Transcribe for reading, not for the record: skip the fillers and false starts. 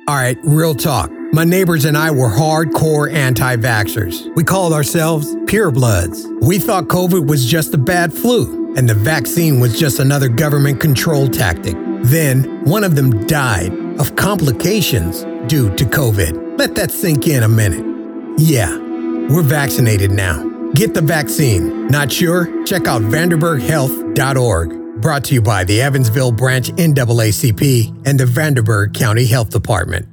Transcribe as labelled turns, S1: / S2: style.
S1: All right, real talk. My neighbors and I were hardcore anti-vaxxers. We called ourselves purebloods. We thought COVID was just a bad flu, and the vaccine was just another government control tactic. Then, one of them died of complications due to COVID. Let that sink in a minute. Yeah, we're vaccinated now. Get the vaccine. Not sure? Check out VanderburgHealth.org. Brought to you by the Evansville Branch NAACP and the Vanderburgh County Health Department.